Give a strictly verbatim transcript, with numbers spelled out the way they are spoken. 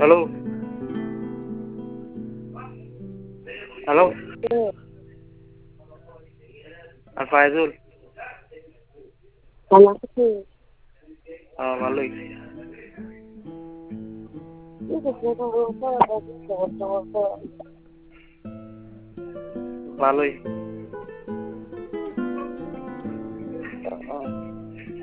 Halo. Halo. Al-Faizul. Anak kecil. Oh, Walui. Itu foto-foto ada foto-foto. Walui. Oh.